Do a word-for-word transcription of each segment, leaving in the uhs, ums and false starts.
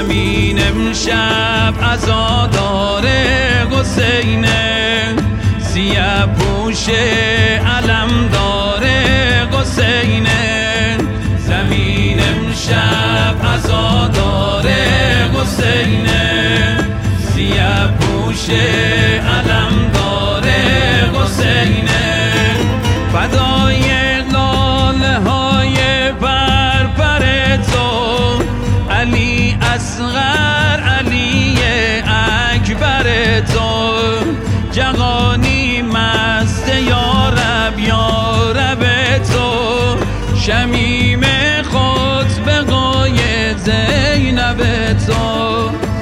زمین امشب عزادار حسینه، سیه پوش علمدار حسینه. زمین امشب عزادار حسینه، سیه پوش علمدار حسینه. فدای لاله های پرپر تو، علی اصغر علی اکبر تو. جهانی مست یارب یارب تو، شمیم خطبه‌های زینب تو.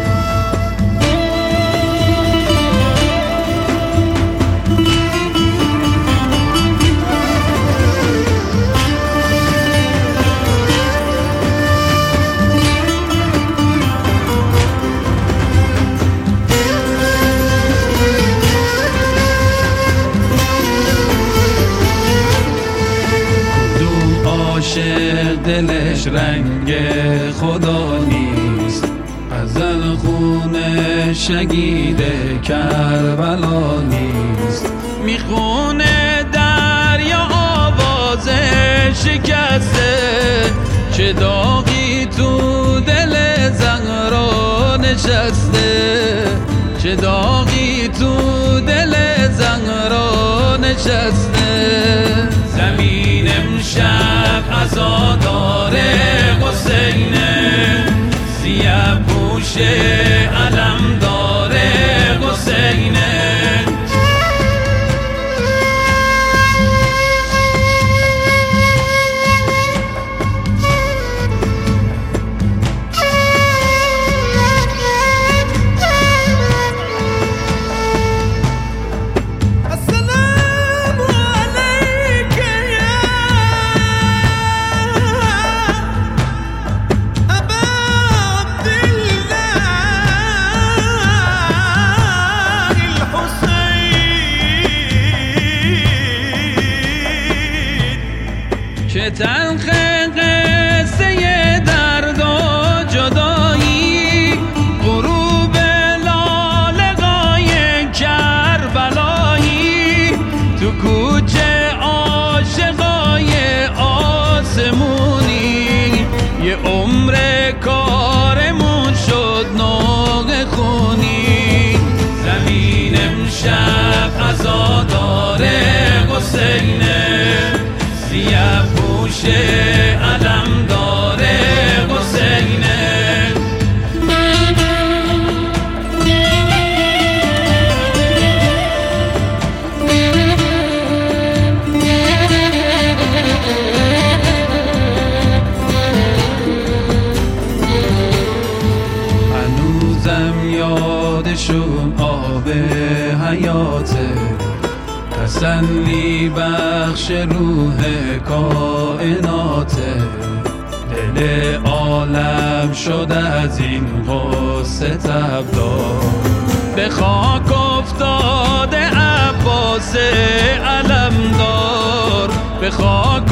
عاشق دلش رنگ خدا نیست، ازل خون شهید کربلا نیست. میخونه دریا آواز شکسته، چه داغی تو دل زهرا نشسته، چه داغی تو دل زهرا نشسته. زمین امشب عزادار حسینه، سیه پوش علمدار حسینه. چه تلخ قصه درد و جدایی، غروب لاله‌های کربلایی. تو کوچه عاشقای آسمونی، یه عمر کارمون شد نوع خونی. زمین امشب عزادار حسینه، سیه پوش علمدار حسینه. هنوزم یادشون آب حیاته، تسلی بخش روح کائناته. دل عالم شد از این غصه تبدار، به خاک افتاده عباس علمدار، به خاک